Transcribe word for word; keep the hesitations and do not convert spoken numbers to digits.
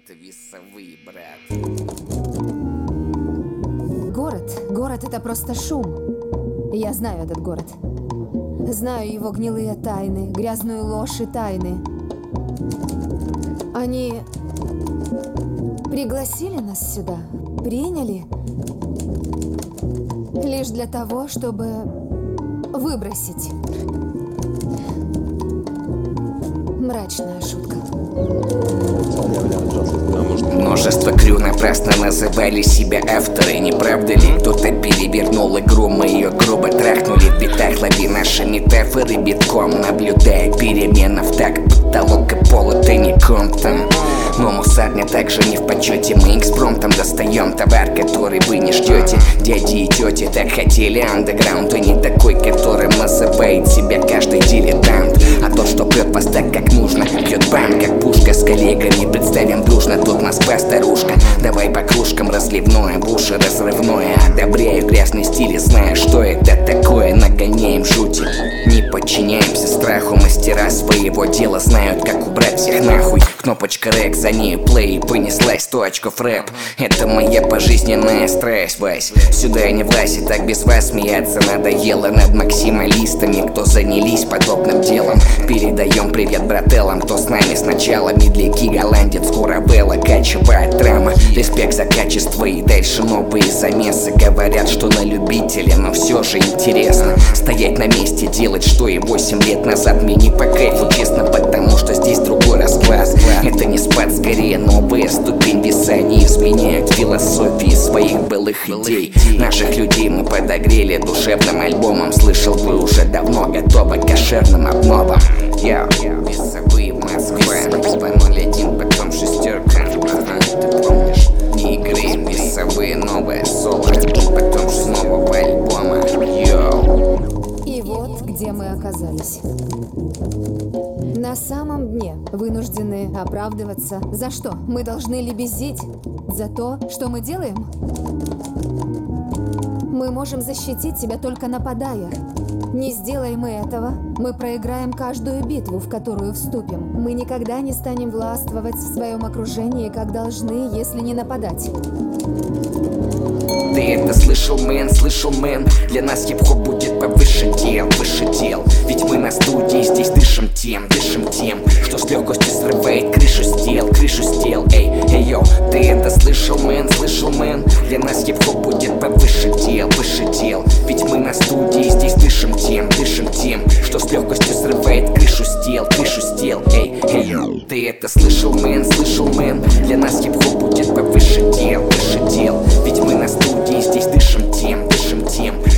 это весовые, брат. Город. Город — это просто шум. Я знаю этот город. Знаю его гнилые тайны, грязную ложь и тайны. Они пригласили нас сюда, приняли, лишь для того, чтобы выбросить. Мрачная шутка. Множество крю напрасно называли себя авторы. Не правда ли? Кто-то перевернул игру, мы ее грубо трахнули. В битах лови наши метафоры битком, наблюдая перемена в такт. Потолок и пол — это не контент. Но мусарня также не в почете. Мы экспромтом достаем товар, который вы не ждете. Дяди и тети так хотели андеграунд, а не такой, которым называет себя каждый дилетант. А тот, что пьет вас так, как нужно, пьет бан, как пушка с коллегами. Представим дружно, тут Москва старушка. Давай по кружкам разливное, в уши разрывное. Одобряю грязный стиль, зная, что это такое. Нагоняем жути, не подчиняемся страху. Мастера своего дела знают, как убрать всех нахуй. Кнопочка рек, за ней плей, понеслась сто очков рэп. Это моя пожизненная страсть, Вась. Сюда я не влазь, и так без вас смеяться надоело над максималистами, кто занялись подобным делом. Передаем привет брателлам, кто с нами сначала. Медляки, голландец, куравелла, качевая драма. Респект за качество и дальше новые замесы. Говорят, что на любителя, но все же интересно стоять на месте, делать, что и восемь лет назад. Мне не по кайфу, честно, потому что здесь другой расклад. Это не спад, скорее новая ступень веса. Они изменяют философии своих былых идей. Наших людей мы подогрели душевным альбомом. Слышал, вы уже давно готовы к кошерным обновам. Я весовые в Москве, два ноль один, потом шестерка. Ага, ты помнишь? Не игры, весовые, новое соло, потом с нового альбома. Йоу. И вот где мы оказались. На самом дне, вынуждены оправдываться. За что? Мы должны лебезить? За то, что мы делаем? Мы можем защитить себя, только нападая. Не сделаем мы этого, мы проиграем каждую битву, в которую вступим. Мы никогда не станем властвовать в своем окружении, как должны, если не нападать. Ты это слышал, мэн, слышал, мэн. Для нас хип-хоп будет повыше дел, выше дел. Ведь мы на студии здесь дышим тем, дышим тем, что с легкостью срывает крышу стел, крышу стел. Эй, эй, йо, ты это слышал, мэн, слышал, мэн. Для нас хип-хоп будет повыше дел, выше дел. Ведь мы на студии здесь дышим тем, дышим тем, что с легкостью срывает крышу стел, крышу стел. Эй, эй, йо, ты это слышал, мэн, слышал, мэн. Для нас хип-хоп будет повыше дел, выше дел. Ведь мы на студии здесь дышим тем, дышим тем,